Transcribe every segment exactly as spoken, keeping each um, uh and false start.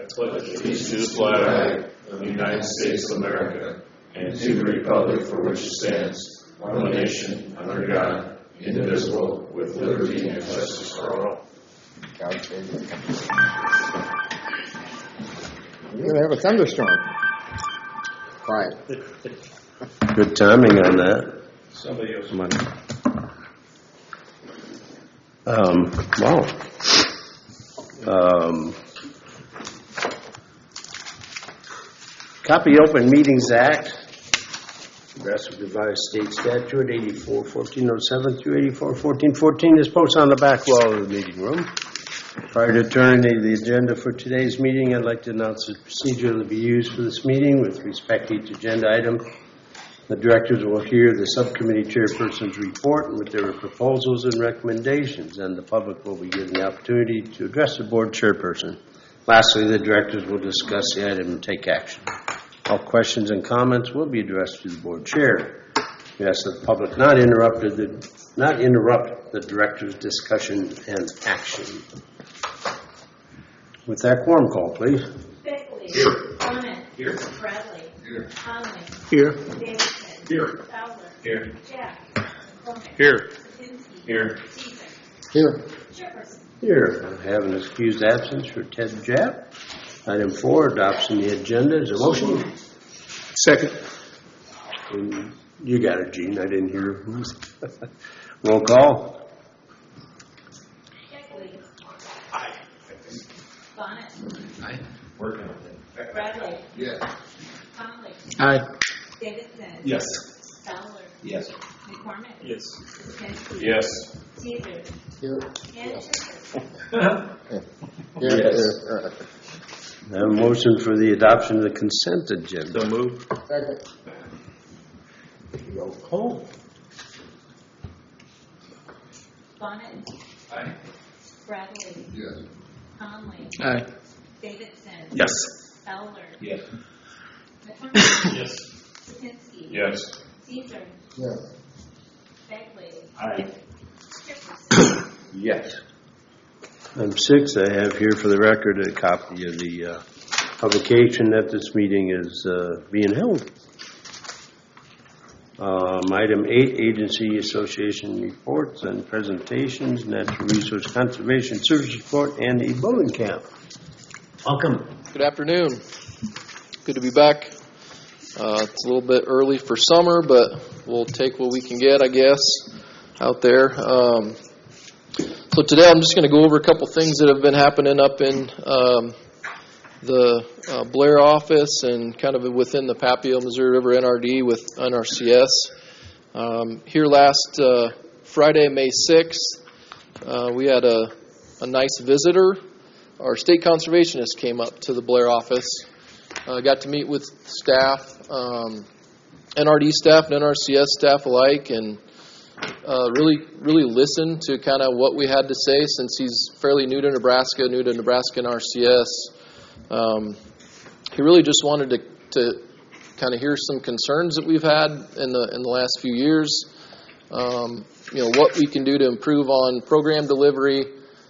I pledge allegiance to the flag of the United States of America and to the republic for which it stands, one nation, under God, indivisible, with liberty and justice for all. God save you. We're going to have a thunderstorm. Quiet. Good timing on that. Somebody else. Um, wow. Um, Copy Open Meetings Act, Progressive Revised State Statute eighty-four fourteen oh seven through eighty-four fourteen fourteen is posted on the back wall of the meeting room. Prior to turning to the agenda for today's meeting, I'd like to announce the procedure that will be used for this meeting. With respect to each agenda item, the directors will hear the subcommittee chairperson's report with their proposals and recommendations, and the public will be given the opportunity to address the board chairperson. Lastly, the directors will discuss the item and take action. All questions and comments will be addressed to the board chair. We ask that the public not interrupt the, not interrupt the director's discussion and action. With that, quorum call, please. Beckley. Here. Bonnet. Here. Bradley. Here. Conley. Here. Davidson. Here. Fowler. Here. Jack. McCormick. Here. Kaczynski. Here. Caesar. Here. Jefferson. Here. I have an excused absence for Ted Japp. Item four, adoption of the agenda. Is there a motion? Second. And you got it, Gene. I didn't hear who's. Roll call. Beckley. Aye. Bonnet. Aye. Working on it. Bradley. Yes. Conley. Aye. Davidson. Yes. Fowler. Yes. McCormick. Yes. Kaczynski. Yes. Caesar. Here. And Jefferson. Here. Yes. Here. I have a motion for the adoption of the consent agenda. So move. Second. Roll call. Bonnet. Aye. Bradley. Yes. Conley. Aye. Davidson. Yes. Fowler. Yes. McCormick. Yes. Kaczynski. Yes. Caesar. Yes. Beckley. Aye. Jefferson. Yes. Item six, I have here for the record a copy of the uh, publication that this meeting is uh, being held. Um, item eight, Agency Association reports and presentations, Natural Resource Conservation Service report, and a bowling camp. Welcome. Good afternoon. Good to be back. Uh, it's a little bit early for summer, but we'll take what we can get, I guess, out there. Um, so today I'm just going to go over a couple things that have been happening up in um, the uh, Blair office and kind of within the Papio, Missouri River N R D with N R C S. Um, here last uh, Friday, May sixth, uh, we had a, a nice visitor. Our state conservationist came up to the Blair office. Uh, got to meet with staff, um, N R D staff and N R C S staff alike, and uh, really, really listen to kind of what we had to say since he's fairly new to Nebraska, new to Nebraska N R C S. Um, he really just wanted to, to kind of hear some concerns that we've had in the in the last few years. Um, you know, what we can do to improve on program delivery.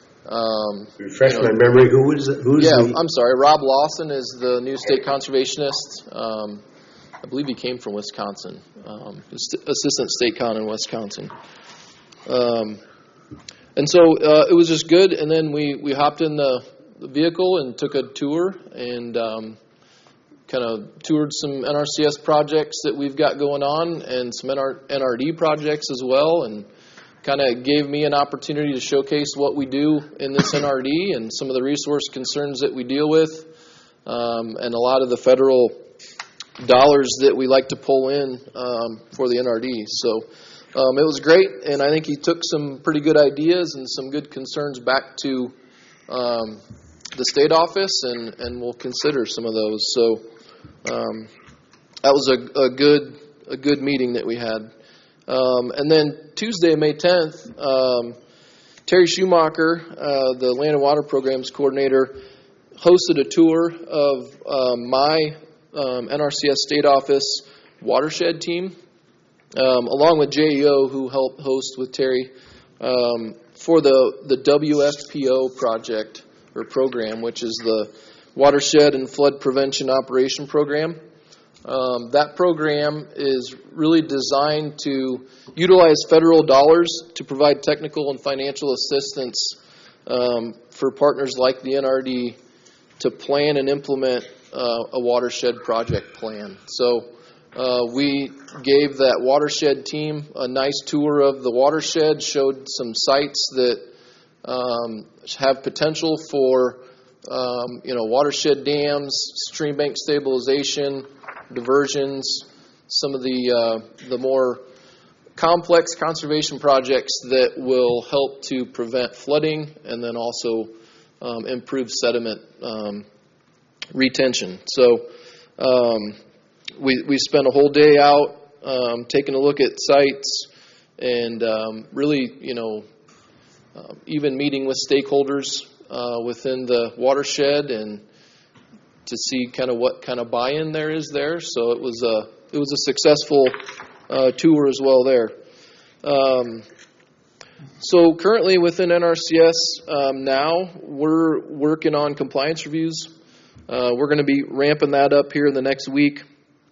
Um, Refresh you know, my memory. Who was it? Who's yeah, the... I'm sorry. Rob Lawson is the new state conservationist. Um, I believe he came from Wisconsin. Um, assistant state con in Wisconsin. Um, and so uh, it was just good. And then we, we hopped in the, the vehicle and took a tour and um, kind of toured some N R C S projects that we've got going on and some N R D projects as well. And kind of gave me an opportunity to showcase what we do in this N R D and some of the resource concerns that we deal with, um, and a lot of the federal dollars that we like to pull in um, for the N R D. So um, it was great, and I think he took some pretty good ideas and some good concerns back to um, the state office, and, and we'll consider some of those. So um, that was a, a good a good meeting that we had. Um, and then Tuesday, May tenth, um, Terry Schumacher, uh, the Land and Water Programs Coordinator, hosted a tour of uh, my um, N R C S State Office watershed team, um, along with J E O, who helped host with Terry, um, for the, the W F P O project or program, which is the Watershed and Flood Prevention Operation Program. Um, that program is really designed to utilize federal dollars to provide technical and financial assistance um, for partners like the N R D to plan and implement uh, a watershed project plan. So uh, we gave that watershed team a nice tour of the watershed, showed some sites that um, have potential for um, you know watershed dams, stream bank stabilization, diversions, some of the uh, the more complex conservation projects that will help to prevent flooding and then also um, improve sediment um, retention. So um, we we spent a whole day out um, taking a look at sites and um, really, you know, uh, even meeting with stakeholders uh, within the watershed and to see kind of what kind of buy-in there is there. So it was a it was a successful uh, tour as well there. Um, so currently within N R C S um, now we're working on compliance reviews. Uh, we're going to be ramping that up here in the next week.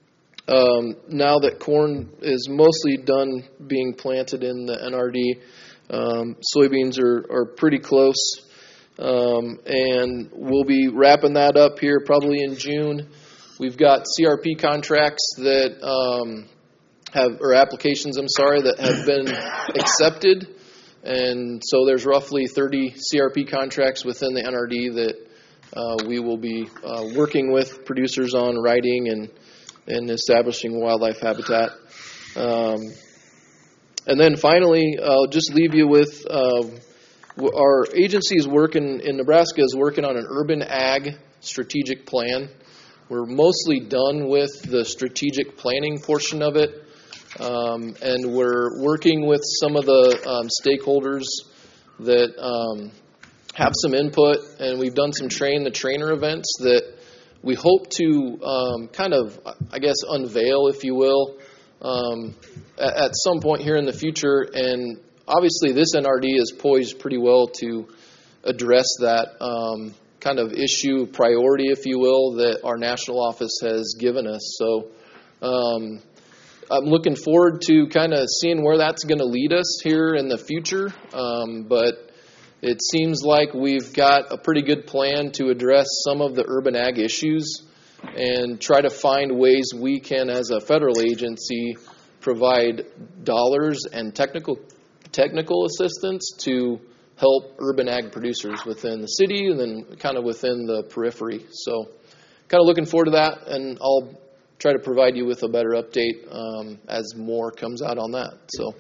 Um, now that corn is mostly done being planted in the N R D, um, soybeans are, are pretty close. Um, and we'll be wrapping that up here probably in June. We've got C R P contracts that um, have, or applications, I'm sorry, that have been accepted. And so there's roughly thirty C R P contracts within the N R D that uh, we will be uh, working with producers on writing and, and establishing wildlife habitat. Um, and then finally, I'll just leave you with uh, our agency is working in Nebraska is working on an urban ag strategic plan. We're mostly done with the strategic planning portion of it, um, and we're working with some of the um, stakeholders that um, have some input, and we've done some train the trainer events that we hope to um, kind of, I guess, unveil, if you will, um, at, at some point here in the future. And obviously, this N R D is poised pretty well to address that um, kind of issue priority, if you will, that our national office has given us. So um, I'm looking forward to kind of seeing where that's going to lead us here in the future. Um, but it seems like we've got a pretty good plan to address some of the urban ag issues and try to find ways we can, as a federal agency, provide dollars and technical technical assistance to help urban ag producers within the city and then kind of within the periphery. So kind of looking forward to that, and I'll try to provide you with a better update um, as more comes out on that. So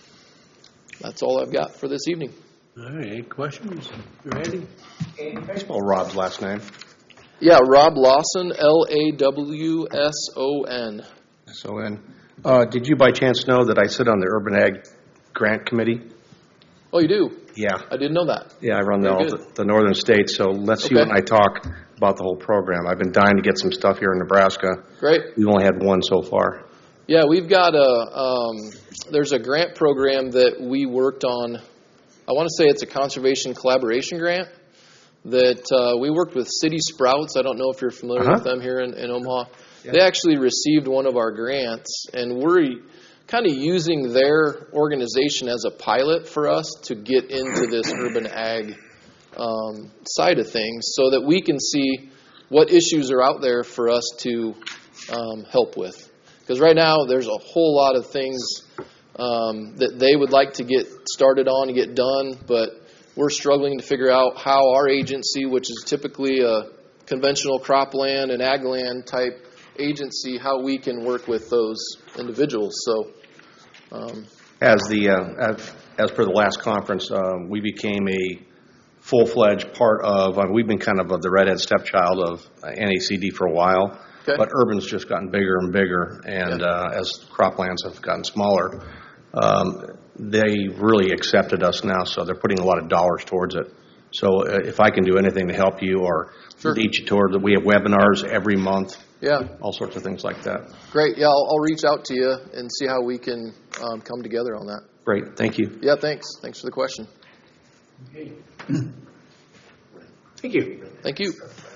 that's all I've got for this evening. All right, any questions? Randy? Can I spell Rob's last name? Yeah, Rob Lawson, L A W S O N. S O N. Uh, did you by chance know that I sit on the Urban Ag Grant Committee? Oh, you do? Yeah. I didn't know that. Yeah, I run the, all Very the, good. the northern states, so let's see Okay. when I talk about the whole program. I've been dying to get some stuff here in Nebraska. Great. We've only had one so far. Yeah, we've got a, um, there's a grant program that we worked on. I want to say it's a conservation collaboration grant that uh, we worked with City Sprouts. I don't know if you're familiar Uh-huh. with them here in, in Omaha. Yeah. They actually received one of our grants, and we're kind of using their organization as a pilot for us to get into this urban ag um, side of things so that we can see what issues are out there for us to um, help with. Because right now there's a whole lot of things um, that they would like to get started on and get done, but we're struggling to figure out how our agency, which is typically a conventional cropland and ag land type agency, how we can work with those individuals. So, um, As the uh, as, as per the last conference, um, we became a full-fledged part of. Uh, we've been kind of the redhead stepchild of uh, N A C D for a while, Okay. but urban's just gotten bigger and bigger, and Yeah. uh, as croplands have gotten smaller, um, they really accepted us now. So they're putting a lot of dollars towards it. So uh, if I can do anything to help you or Sure. lead you toward, we have webinars every month, yeah, all sorts of things like that. great. Yeah, I'll, I'll reach out to you and see how we can um, come together on that. Great, thank you. Yeah, thanks. Thanks for the question. Thank you. Thank you.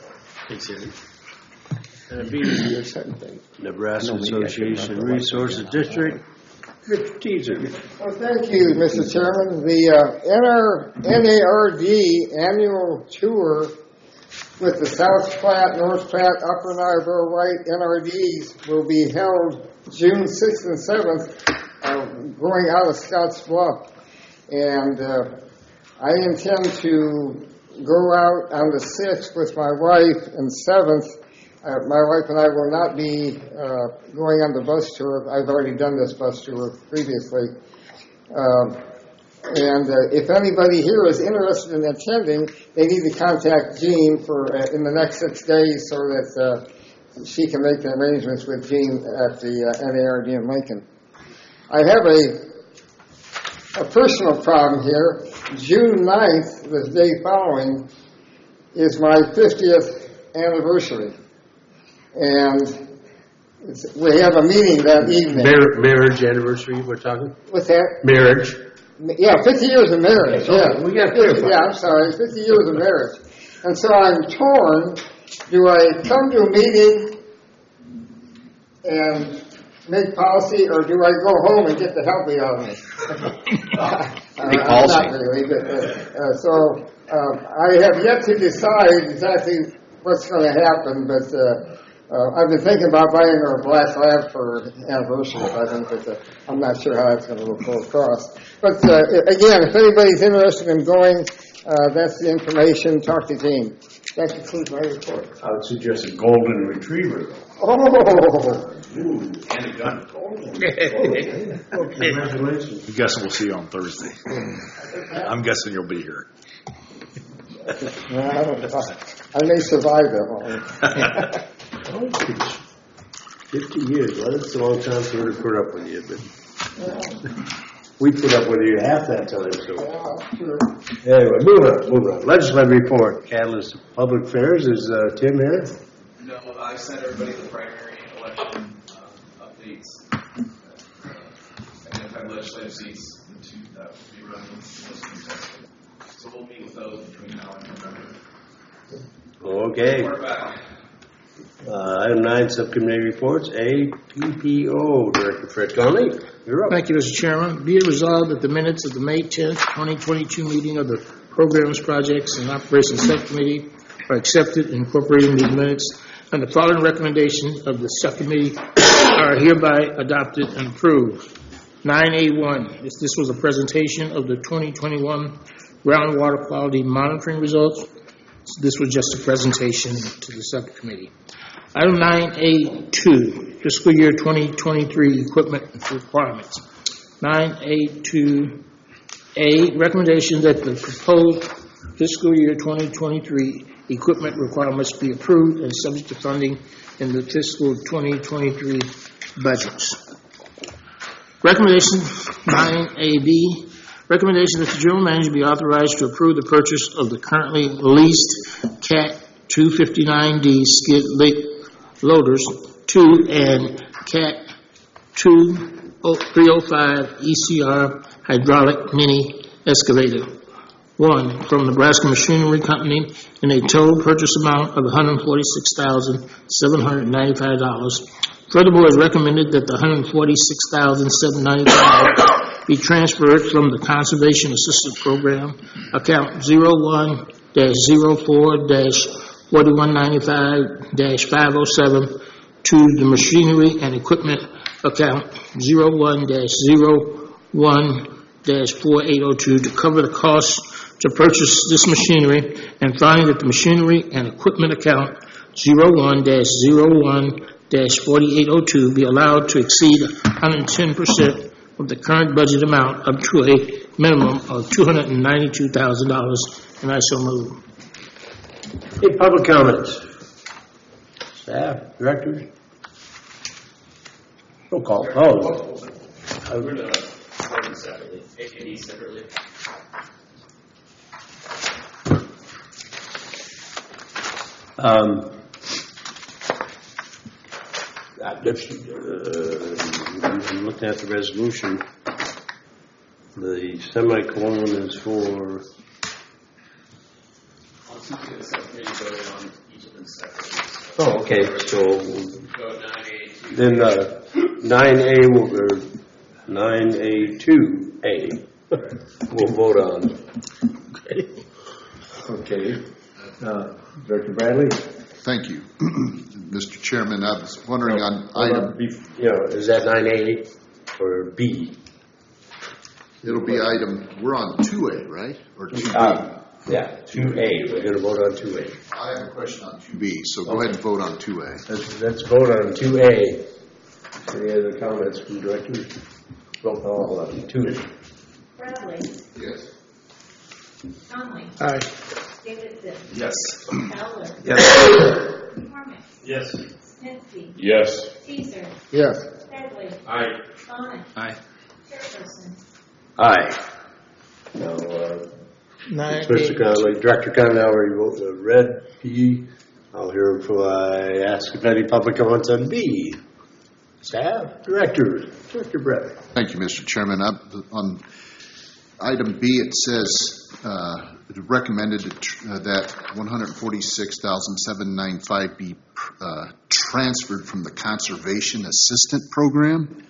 Thanks, Eddie. And B, your second thing. Nebraska Association Resources District, Richard Teaser. Well, thank you, Mister Chairman. The uh, N A R D annual tour with the South Platte, North Platte, Upper Niobrara White N R Ds will be held June sixth and seventh, uh, going out of Scotts Bluff. And uh, I intend to go out on the sixth with my wife, and seventh, uh, my wife and I will not be uh, going on the bus tour. I've already done this bus tour previously. Um, and uh, if anybody here is interested in attending, they need to contact Jean for uh, in the next six days so that uh, she can make the arrangements with Jean at the uh, N A R D in Lincoln. I have a a personal problem here. June ninth, the day following, is my fiftieth anniversary. And it's, we have a meeting that evening. Mar- marriage anniversary, we're talking? What's that? Marriage. Yeah, fifty years of marriage. Okay, Yeah, we got fifty, clarify. yeah. I'm sorry, fifty years of marriage. And so I'm torn. Do I come to a meeting and make policy, or do I go home and get the hell beat out of me? uh, Make policy. Not really, but uh, uh, so um, I have yet to decide exactly what's going to happen. But uh, uh, I've been thinking about buying her a black lab for anniversary. I think, but uh, I'm not sure how that's going to go across. But uh, again, if anybody's interested in going, uh, that's the information. Talk to Jean. That concludes my report. I would suggest a golden retriever. Oh, Ooh, and a gun. Congratulations. I'm guessing we'll see you on Thursday. I'm guessing you'll be here. no, I, don't, I may survive that long. Fifty years, well, that's a long time for her to put up with you, but we put up with you half that time, so. Yeah, sure. Anyway, move on, move on. Legislative report, Catalyst Public Affairs, is uh, Tim here? No, I sent everybody the primary election uh, updates. Uh, identified legislative seats to, that will be running most of these days. So we'll meet with those between now and November. Okay. Report back. Uh, item nine, subcommittee reports. A, P P O, Director Fred Conley, you're up. Thank you, Mister Chairman. Be it resolved that the minutes of the May tenth, twenty twenty-two meeting of the Programs, Projects, and Operations Subcommittee are accepted and incorporated in these minutes, and the following recommendations of the subcommittee are hereby adopted and approved. nine A one, this, this was a presentation of the twenty twenty-one groundwater quality monitoring results. So this was just a presentation to the subcommittee. Item nine A two, fiscal year twenty twenty-three equipment requirements. nine A two A, recommendation that the proposed fiscal year twenty twenty-three equipment requirements be approved and subject to funding in the fiscal twenty twenty-three budgets. Recommendation nine A B, recommendation that the general manager be authorized to approve the purchase of the currently leased Cat two fifty-nine D skid loaders two and Cat two three oh five E C R hydraulic mini excavator. One, from Nebraska Machinery Company in a total purchase amount of one hundred forty-six thousand seven hundred ninety-five dollars. Furthermore, it is recommended that the one hundred forty-six thousand seven hundred ninety-five dollars be transferred from the Conservation Assistance Program, account zero one dash zero four dash forty-one ninety-five dash five oh seven to the Machinery and Equipment account zero one dash zero one dash forty-eight oh two to cover the costs to purchase this machinery, and finding that the Machinery and Equipment account zero one dash zero one dash forty-eight oh two be allowed to exceed one hundred ten percent of the current budget amount up to a minimum of two hundred ninety-two thousand dollars, and I so move. Any public comments? Staff, directors? Roll call. Oh. We're going to vote them separately, A and E separately. Um, uh, let's, uh, I'm looking at the resolution. The semicolon is for Tuesday, the subcommittee voted on each of them separately. Oh, okay, so Go nine A two. then uh, nine A will go, nine A two A, we'll vote on. Okay. Uh, Director Bradley? Thank you. Mister Chairman, I was wondering on item, You know, is that nine A or B? it'll be item, we're on two A, right? Or two B? Uh, Yeah, two A, we're gonna vote on two A. I have a question on two B, so go ahead and vote on two A. Let's, let's vote on two A. Any other comments from directors? Roll call on two A. Bradley. Yes. Conley. Aye. Davidson. Yes. Fowler. Yes. McCormick. Yes. Snitsky. Yes. Caesar. Yes. Bagley. Aye. Bonnet. Aye. Chairperson. Aye. Now, uh, Nine Mister A. Conley, Director Conley already wrote the red P. I'll hear before I ask if any public comments on B. Staff, directors, Director Bradley. Thank you, Mister Chairman. Up on item B, it says, uh, it recommended uh, that one hundred forty-six thousand seven hundred ninety-five be uh, transferred from the Conservation Assistant Program.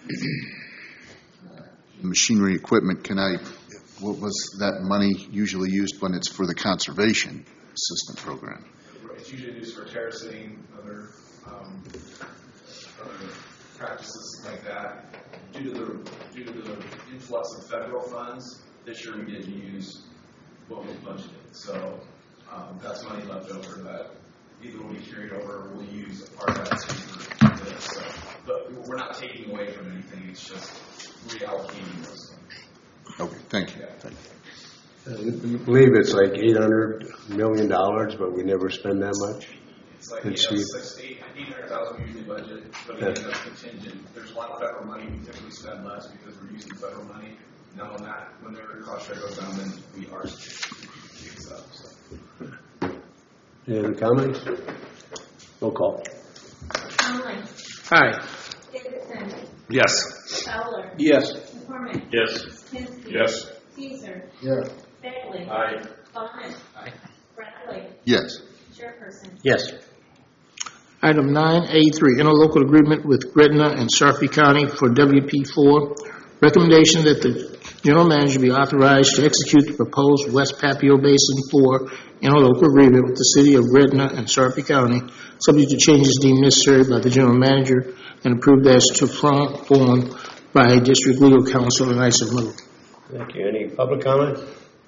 Machinery equipment, can I, what was that money usually used when it's for the Conservation Assistant Program? It's usually used for terracing, other, um, other practices like that. Due to the, due to the influx of federal funds, this year we didn't use what was budgeted. So, um, that's money left over that either will be carried over or we'll use a part of that for this. So, but we're not taking away from anything, it's just reallocating those funds. Okay, thank you. Yeah. Thank you. I believe it's like eight hundred million dollars, but we never spend that much. It's like, Let's you know, see. six, eight, eight hundred thousand we usually budget, but again, that's contingent. There's a lot of federal money, we typically spend less because we're using federal money. Now when that, when their cost share goes down, then we are kicks up, so. Any other comments? Roll call. Conley. Aye. Davidson. Yes. Fowler. Yes. McCormick. Yes. Snitsky. Yes. Caesar. Yes. Bagley. Aye. Bonnet. Bradley. Yes. Chairperson. Yes. Item nine A three, interlocal agreement with Gretna and Sarpy County for W P four. Recommendation that the general manager be authorized to execute the proposed West Papio Basin four interlocal agreement with the city of Gretna and Sarpy County, subject to changes deemed necessary by the general manager and approved as to form by district legal counsel, and I so move. Thank you. Any public comments?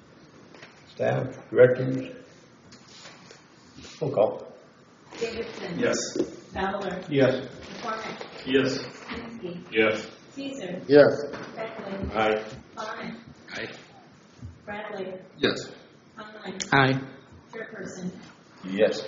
Staff, directors? Roll call. Davidson. Yes. Fowler. Yes. McCormick. Yes. Snitsky. Yes. Caesar. Yes. Bagley. Aye. Bonnet. Aye. Bradley. Yes. Conley. Aye. Chairperson. Yes.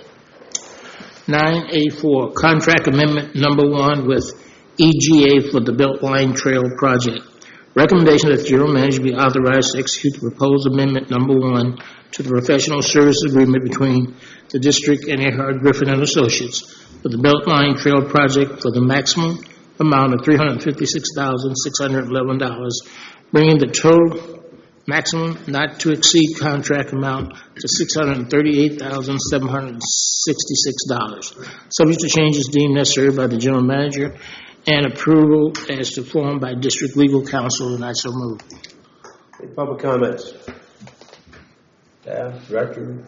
nine A four, contract amendment number one with E G A for the Beltline Trail project. Recommendation that the general manager be authorized to execute the proposed amendment number one to the professional service agreement between the district and Erhard Griffin and Associates for the Beltline Trail project for the maximum amount of three hundred fifty-six thousand six hundred eleven dollars, bringing the total maximum not to exceed contract amount to six hundred thirty-eight thousand seven hundred sixty-six dollars, subject to changes deemed necessary by the general manager and approval as to form by district legal counsel, and I so move. Any public comments? Staff, director?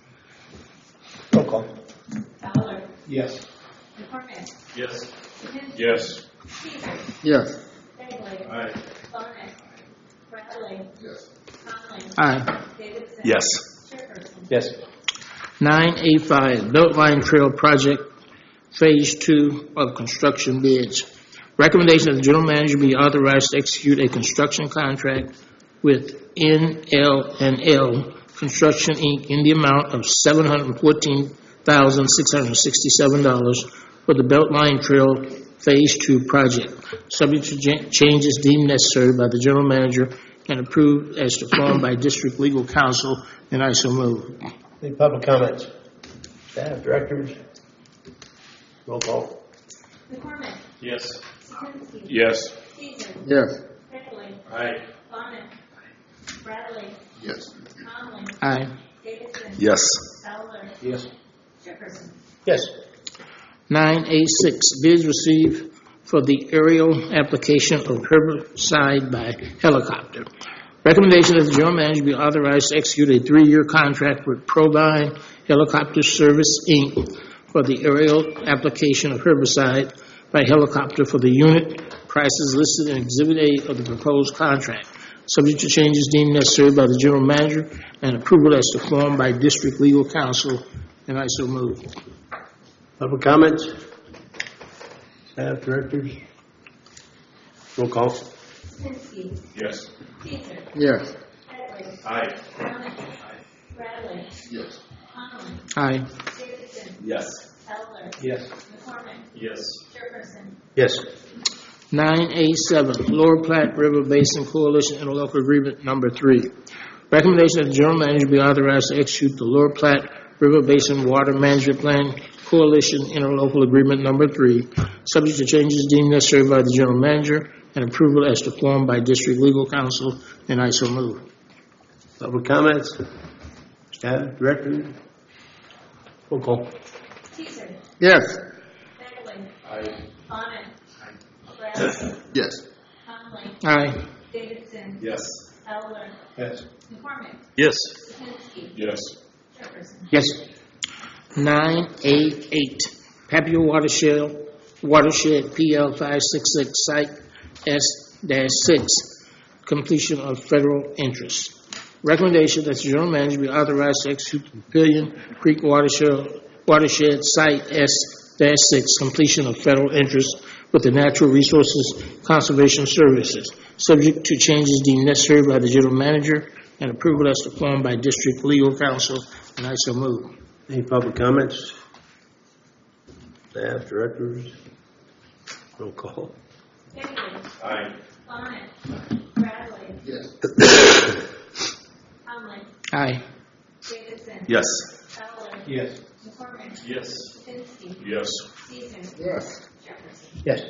Roll call. Fowler. Yes. McCormick. Yes. Snitsky. Yes. Caesar. Yes. Bagley. Aye. Bonnet. Bradley. Yes. Conley. Aye. Davidson. Yes. Chairperson. Yes. nine A five, Beltline Trail Project, Phase Two of construction bids. Recommendation that the general manager be authorized to execute a construction contract with N L and L Construction, Incorporated in the amount of seven hundred fourteen thousand six hundred sixty-seven dollars for the Beltline Trail Phase Two project, subject to jan- changes deemed necessary by the general manager and approved as to form by district legal counsel, and I so move. Any public comments? Staff, directors? Roll call. McCormick. Yes. Snitsky. Yes. Caesar. Yes. Bagley. Aye. Bonnet. Bradley. Yes. Conley. Aye. Davidson. Yes. Fowler. Yes. Jefferson. Yes. Nine A six, bids received for the aerial application of herbicide by helicopter. Recommendation that the general manager be authorized to execute a three-year contract with Provine Helicopter Service, Incorporated for the aerial application of herbicide by helicopter for the unit prices listed in Exhibit A of the proposed contract, subject to changes deemed necessary by the general manager and approval as to form by district legal counsel, and I so move. Public comments? Staff, directors? Roll call. Kaminsky. Yes. Caesar. Yes. Begley. Aye. Thomas. Bradley. Yes. Conlon. Aye. Davidson. Yes. Eller. Yes. McCormick. Yes. Jefferson. Yes. Nine A seven, Lower Platte River Basin Coalition Interlocal Agreement Number Three. Recommendation that the general manager be authorized to execute the Lower Platte River Basin Water Management Plan Coalition Interlocal Agreement Number Three, subject to changes deemed necessary by the general manager and approval as to form by district legal counsel, and I so move. Public comments? Staff, directors? Roll call. Caesar. Yes. Begley. Aye. Bonnet. Bradley. Yes. Conley. Aye. Davidson. Yes. Eller. Yes. McCormick. Yes. Kaminsky. Yes. Jefferson. Yes. Nine A eight, Papio Watershed, Watershed P L five six six Site S six, completion of federal interest. Recommendation that the general manager be authorized to execute the Papillion Creek Watershed, Watershed Site S six, completion of federal interest with the Natural Resources Conservation Services, subject to changes deemed necessary by the general manager and approval as to form by district legal counsel, and I so move. Any public comments? Staff, directors? Roll call. Begley. Aye. Bonnet. Bradley. Yes. Conley. Aye. Davidson. Yes. Eller. Yes. McCormick. Yes. Kaminsky. Yes. Caesar. Yes. Jefferson. Yes.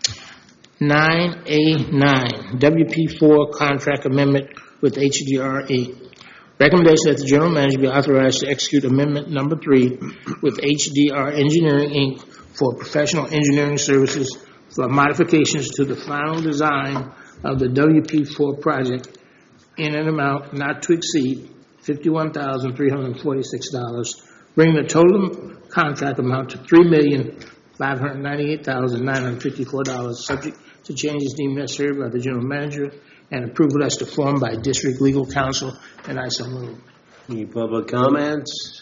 Nine A nine, W P four contract amendment with H D R eight. Recommendation that the general manager be authorized to execute amendment number three with H D R Engineering, Incorporated for professional engineering services for modifications to the final design of the W P four project in an amount not to exceed fifty-one thousand three hundred forty-six dollars, bringing the total contract amount to three million five hundred ninety-eight thousand nine hundred fifty-four dollars, subject to changes deemed necessary by the general manager and approval as to form by district legal counsel, and I so move. Any public comments?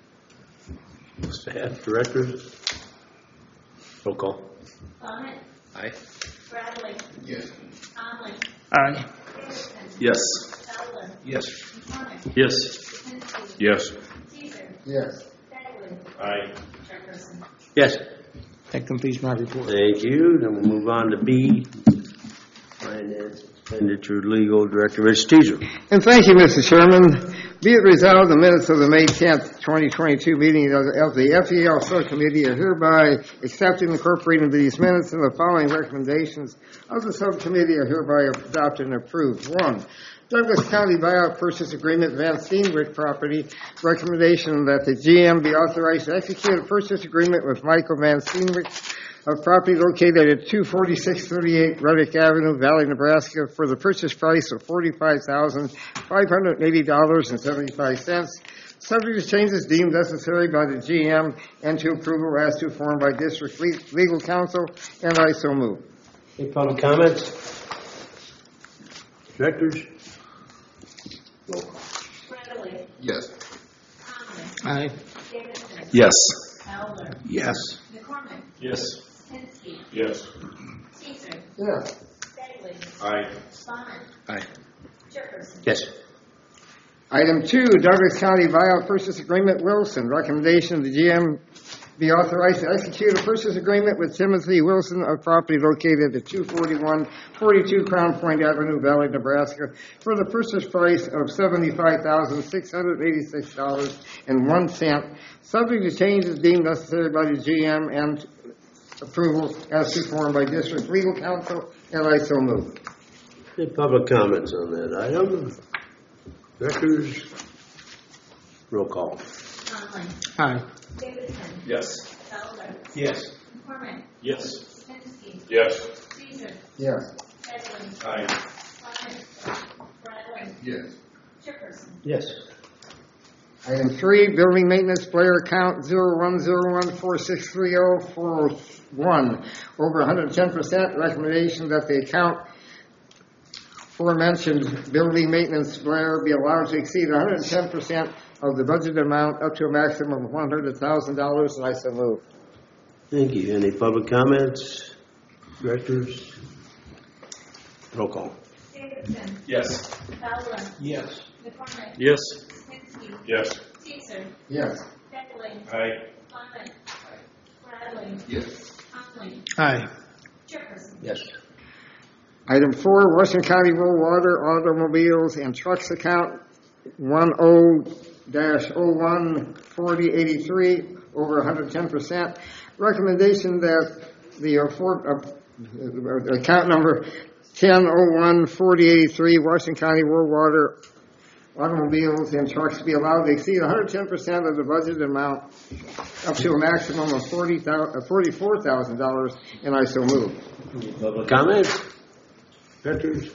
Staff, directors? Roll call. Bonnet. Aye. Bradley. Yes. Conley. Aye. Davidson. Yes. Eller. Yes. McCormick. Yes. Kaminsky. Yes. Caesar. Yes. Begley. Aye. Jefferson. Yes. That completes my report. Thank you. Then we'll move on to B, Finance Expenditure Legal Director, Rich Teaser. And thank you, Mister Chairman. Be it resolved, the minutes of the May tenth, twenty twenty-two meeting of the of the F E L Subcommittee are hereby accepted and incorporated into these minutes, and the following recommendations of the subcommittee are hereby adopted and approved. One, Douglas County Buyout Purchase Agreement, Van Steenwick Property. Recommendation that the G M be authorized to execute a purchase agreement with Michael Van Steenwick of property located at two forty-six thirty-eight Reddick Avenue, Valley, Nebraska, for the purchase price of forty-five thousand five hundred eighty dollars and seventy-five cents, subject to changes deemed necessary by the G M and to approval as to form by district le- legal counsel, and I so move. Any public comments? Directors? Bradley. Yes. Conley. Aye. Davidson. Yes. Eller. Yes. McCormick. Yes. Kaminsky. Yes. Caesar. Yes. Begley. Aye. Bonnet. Aye. Jefferson. Yes. Item two, Douglas County Buyout Purchase Agreement, Wilson. Recommendation of the G M be authorized to execute a purchase agreement with Timothy Wilson of property located at two forty-one forty-two Crown Point Avenue, Valley, Nebraska, for the purchase price of seventy-five thousand six hundred eighty-six dollars and one cent, subject to changes deemed necessary by the G M and approval as to form by district legal counsel, and I so move. Any public comments on that item? Directors? Roll call. Conley. Aye. Davidson. Yes. Fowler. Yes. McCormick. Yes. Sipinski. Yes. Caesar. Yes. Begley. Aye. Clement. Bradley. Yes. Jefferson. Yes. Item three, building maintenance player account zero one zero one four six three zero four one, over one hundred ten percent. Recommendation that the account aforementioned building maintenance player be allowed to exceed one hundred ten percent of the budget amount up to a maximum of one hundred thousand dollars, and I so move. Thank you. Any public comments? Directors? Roll call. Davidson. Yes. Fowler. Yes. McCormick. Yes. Sipinski. Yes. Caesar. Yes. Begley. Aye. Clement. Bradley. Yes. Conley. Aye. Jefferson. Yes. Item four, Washington County Rural Water Automobiles and Trucks account one oh dash oh one forty eighty-three, over one hundred ten percent. Recommendation that the uh, for, uh, account number ten oh one forty eighty-three, Washington County Rural Water Automobiles and Trucks be allowed to exceed one hundred ten percent of the budget amount up to a maximum of forty-four thousand dollars, and I so move. Any public comments? Directors?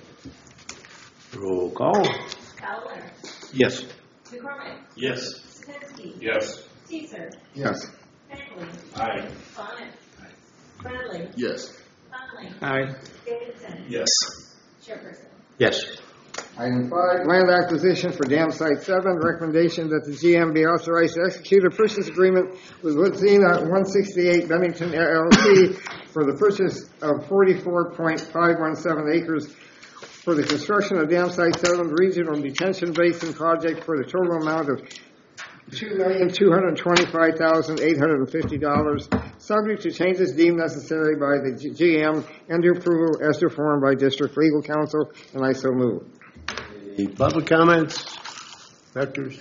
Roll call. Fowler. Yes. McCormick. Yes. Sipinski. Yes. Caesar. Yes. Begley. Aye. Clement. Bradley. Yes. Conley. Aye. Davidson. Yes. Jefferson. Yes. Item five, land acquisition for dam site seven. Recommendation that the G M be authorized to execute a purchase agreement with Woodsina one sixty-eight Bennington L L C for the purchase of forty-four point five one seven acres for the construction of dam site seven regional detention basin project for the total amount of two million two hundred twenty-five thousand eight hundred fifty dollars, subject to changes deemed necessary by the G M and to approval as performed by District Legal Counsel, and I so move. Any public comments? Directors?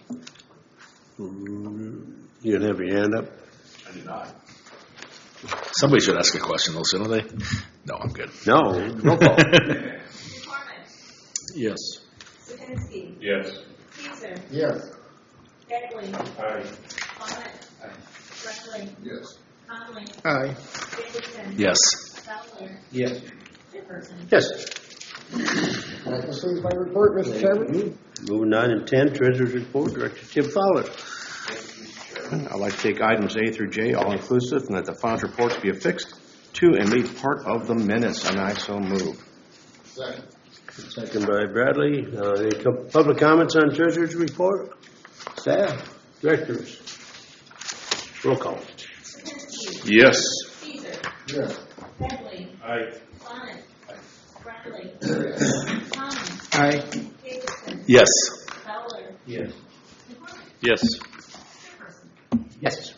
You didn't have your hand up? I did not. Somebody should ask a question, though, shouldn't they? No, I'm good. No. Roll call. McCormick. Yes. Sipinski. Yes. Caesar. Yes. Begley. Aye. Clement. Bradley. Yes. Conley. Aye. Davidson. Yes. Fowler. Yes. Jefferson. Yes. That concludes my report, Mister Chairman. Moving on to ten, Treasurer's Report, Director Tim Fowler. I'd like to take items A through J, all inclusive, and that the finance reports be affixed to and made part of the minutes, and I so move. Second. Second by Bradley. Uh, any co- public comments on Treasurer's Report? Staff? Directors? Roll call. Sipinski. Yes. Caesar. Yes. Begley. Aye. Clement. Bradley. Conley. Aye. Davidson. Yes. Fowler. Yes. McCormick. Yes. Jefferson. Yes.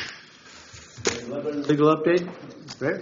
Legal update? Fair?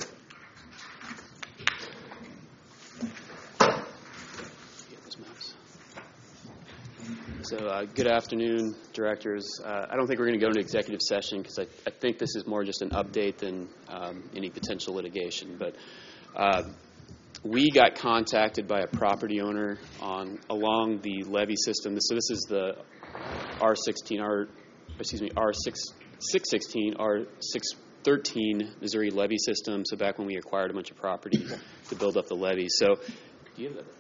So, uh, good afternoon, directors. Uh, I don't think we're going to go into executive session because I, I think this is more just an update than um, any potential litigation. But uh, we got contacted by a property owner on along the levee system. So this is the R sixteen, R excuse me, R six six sixteen, R six thirteen Missouri levee system. So back when we acquired a bunch of property to build up the levee. So, do you have that?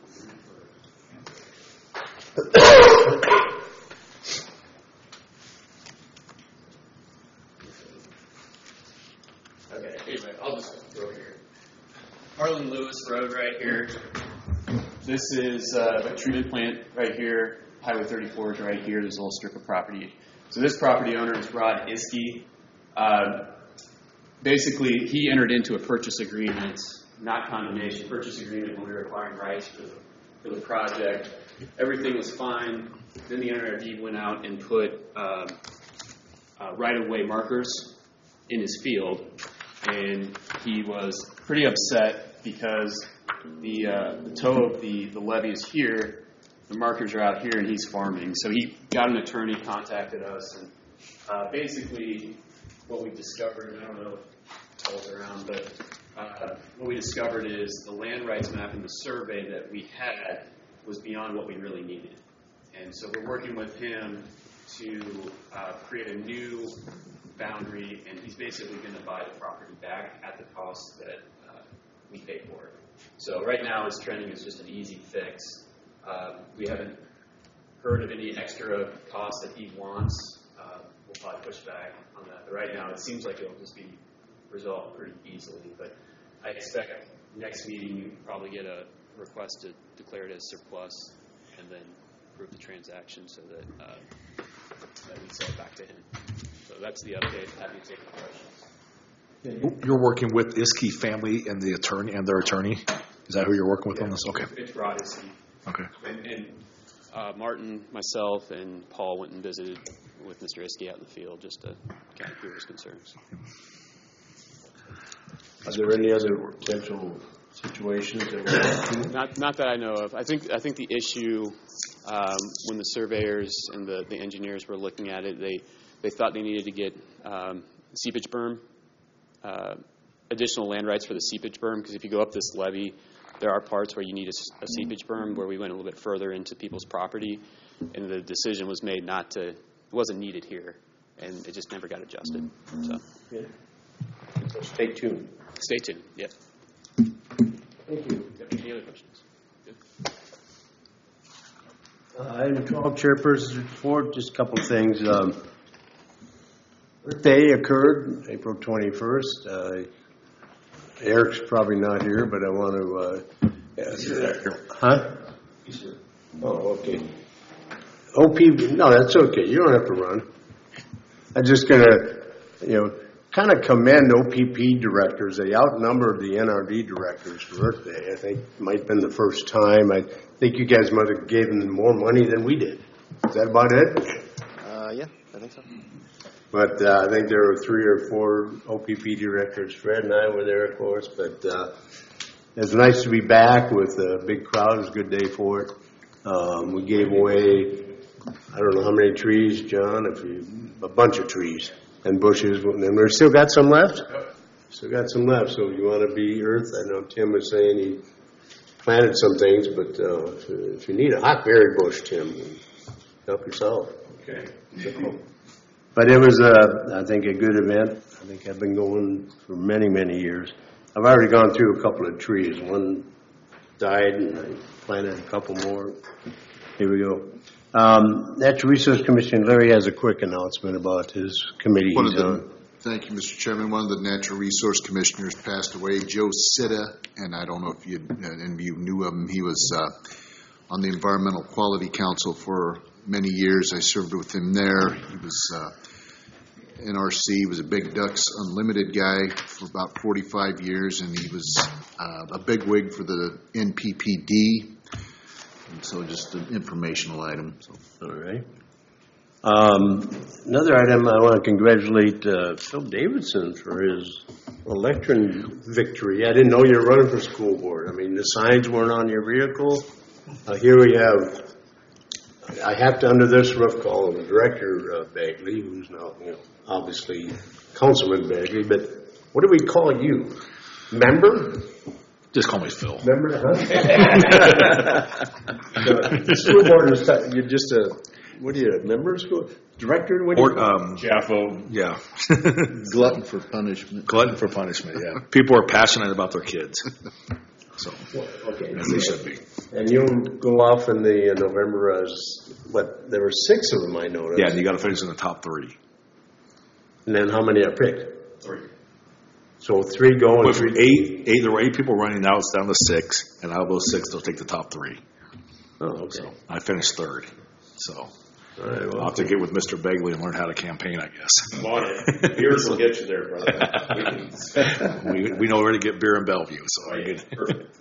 Okay, anyway, I'll just go here. Harlan Lewis Road right here. This is uh, a treatment plant right here. Highway thirty-four is right here. There's a little strip of property. So this property owner is Rod Iskey. Uh, basically, he entered into a purchase agreement, not condemnation, purchase agreement when we were acquiring rights for the, for the project. Everything was fine. Then the N R D went out and put uh, uh, right-of-way markers in his field, and he was pretty upset because the, uh, the toe of the, the levee is here, the markers are out here, and he's farming. So he got an attorney, contacted us, and uh, basically what we discovered, and I don't know if it falls around, but uh, what we discovered is the land rights map and the survey that we had was beyond what we really needed. And so we're working with him to uh, create a new boundary, and he's basically going to buy the property back at the cost that uh, we pay for it. So right now, his trending is just an easy fix. Uh, we haven't heard of any extra costs that he wants. Uh, we'll probably push back on that. But right now, it seems like it'll just be resolved pretty easily. But I expect next meeting you probably get a request to declare it as surplus and then approve the transaction so that, uh, that we sell it back to him. So that's the update. Happy to take questions. You're working with Iskey family and the attorney and their attorney? Is that who you're working with yeah, on this? Okay. It's Rod Iskey. Okay. And, and uh, Martin, myself, and Paul went and visited with Mister Iskey out in the field just to kind of hear his concerns. Are there any other potential situations that we're not not that I know of. I think I think the issue um, when the surveyors and the, the engineers were looking at it, they they thought they needed to get um, seepage berm, uh, additional land rights for the seepage berm, because if you go up this levee, there are parts where you need a, a seepage berm where we went a little bit further into people's property, and the decision was made not to. It wasn't needed here, and it just never got adjusted. So, okay. So stay tuned. Stay tuned. Yep. Thank you. Any other questions? Uh, item twelve, Chairperson's report. Just a couple of things. Um, birthday occurred April twenty-first. Uh, Eric's probably not here, but I want to. Uh, yeah, huh? He's here. Oh, okay. O P B. No, that's okay. You don't have to run. I'm just gonna, you know, kind of commend O P P directors. They outnumbered the N R D directors for birthday. I think it might have been the first time. I think you guys might have given them more money than we did. Is that about it? Uh, yeah, I think so. But uh, I think there were three or four O P P directors. Fred and I were there, of course. But uh, it's nice to be back with a big crowd. It was a good day for it. Um, we gave away, I don't know how many trees, John, if you, a bunch of trees and bushes. And we've still got some left? Still got some left. So if you want to be Earth, I know Tim was saying he planted some things, but uh, if, if you need a hawkberry bush, Tim, help yourself. Okay. So, but it was, uh, I think, a good event. I think I've been going for many, many years. I've already gone through a couple of trees. One died, and I planted a couple more. Here we go. Um, Natural Resource Commission, Larry has a quick announcement about his committee One he's of the, on. Thank you, Mister Chairman. One of the Natural Resource Commissioners passed away, Joe Sitta, and I don't know if you uh, any of you knew him. He was uh, on the Environmental Quality Council for many years. I served with him there. He was uh, N R C, he was a Big Ducks Unlimited guy for about forty-five years, and he was uh, a bigwig for the N P P D. And so just an informational item. So. All right. Um, another item, I want to congratulate uh, Phil Davidson for his election victory. I didn't know you were running for school board. I mean, the signs weren't on your vehicle. Uh, here we have, I have to, under this roof, call him Director uh, Bagley, who's now, you know, obviously Councilman Bagley, but what do we call you? Member? Just call me Phil. Member, huh? The school board is, t- you're just a, what are you, a member of school? Director? What do you Or, um, Jaffo. yeah. Glutton for punishment. Glutton for punishment, yeah. People are passionate about their kids. So, Okay. as they should be. And you'll go off in the uh, November as, what, there were six of them I noticed. Yeah, and you got to finish in the top three. And then how many are picked? Three. So three go and But three. eight, eight, there were eight people running, now it's down to six, and out of those six, they'll take the top three. Oh, okay. So I finished third. So All right, well, I'll have to get with Mister Begley and learn how to campaign, I guess. Come on in. Beers will get you there, brother. we, we know where to get beer in Bellevue, so I get Perfect.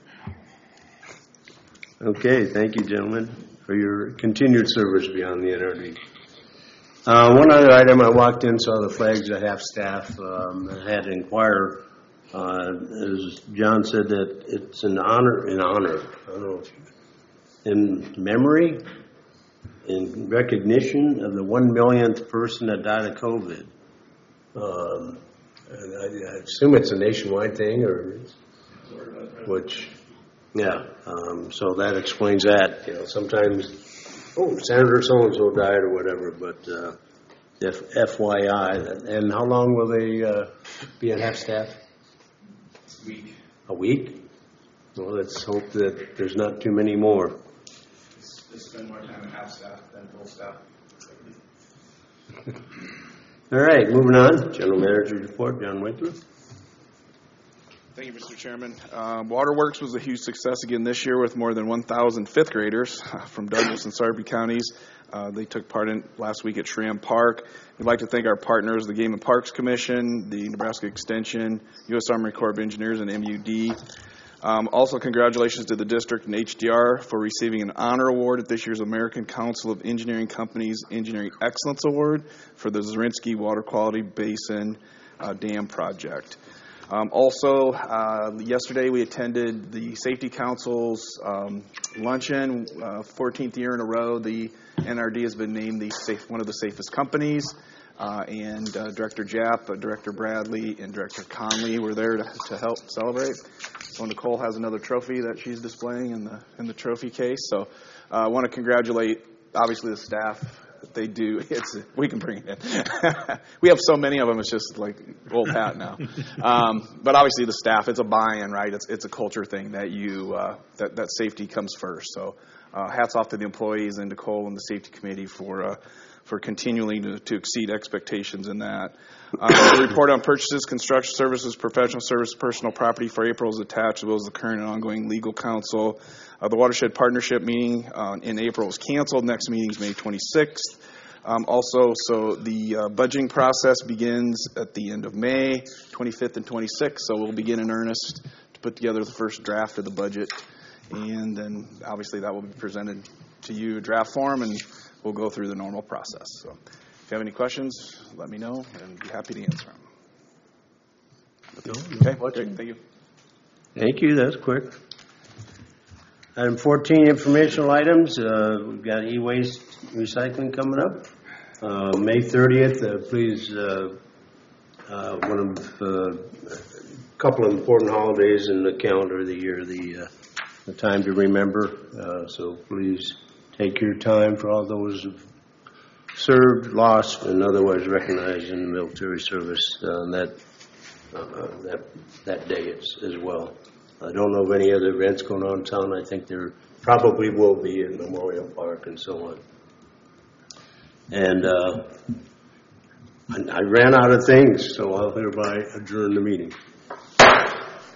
Okay, thank you, gentlemen, for your continued service beyond the N R D. Uh, one other item, I walked in, saw the flags at half-staff, um, and had to inquire, uh, as John said, that it's an honor, in honor, I don't know if, in memory, in recognition of the one millionth person that died of COVID. Um, and I, I assume it's a nationwide thing, or, which, yeah, um, so that explains that. You know, sometimes oh, Senator so-and-so died or whatever, but uh, F- F Y I. And how long will they uh, be at half-staff? Week. A week? Well, let's hope that there's not too many more. Just spend more time at half staff than full staff. All right, moving on. General Manager report, John Winkler. Thank you, Mister Chairman. Uh, Waterworks was a huge success again this year with more than one thousand fifth graders from Douglas and Sarpy counties. Uh, they took part in last week at Schramm Park. We'd like to thank our partners, the Game and Parks Commission, the Nebraska Extension, U S Army Corps of Engineers, and M U D. Um, also, congratulations to the district and H D R for receiving an honor award at this year's American Council of Engineering Companies Engineering Excellence Award for the Zarinsky Water Quality Basin uh, Dam Project. Um, also, uh, yesterday we attended the Safety Council's um, luncheon. Uh, fourteenth year in a row, the N R D has been named the safe, one of the safest companies. Uh, and uh, Director Japp, uh, Director Bradley, and Director Conley were there to, to help celebrate. So Nicole has another trophy that she's displaying in the in the trophy case. So uh, I want to congratulate, obviously, the staff. They do. It's we can bring it in. We have so many of them. It's just like old hat now. Um, but obviously, the staff. It's a buy-in, right? It's it's a culture thing that you uh, that that safety comes first. So uh, hats off to the employees and Nicole and the safety committee for. Uh, for continuing to, to exceed expectations in that. Um, the report on purchases, construction services, professional services, personal property for April is attached, as well as the current and ongoing legal counsel. Uh, the Watershed Partnership meeting uh, in April is canceled. Next meeting is May twenty-sixth. Um, also, so the uh, budgeting process begins at the end of May, twenty-fifth and twenty-sixth, so we'll begin in earnest to put together the first draft of the budget. And then, obviously, that will be presented to you in draft form, and we'll go through the normal process. So if you have any questions, let me know, and be happy to answer them. No, okay, great. Thank you. Thank you. That's quick. Item fourteen, informational items. Uh, we've got e-waste recycling coming up. Uh, May thirtieth, uh, please, uh, uh, one of a uh, couple of important holidays in the calendar of the year, the, uh, the time to remember. Uh, so please take your time for all those who've served, lost, and otherwise recognized in the military service uh, that, uh, that that day as, as well. I don't know of any other events going on in town. I think there probably will be in Memorial Park and so on. And uh, I, I ran out of things, so I'll hereby adjourn the meeting.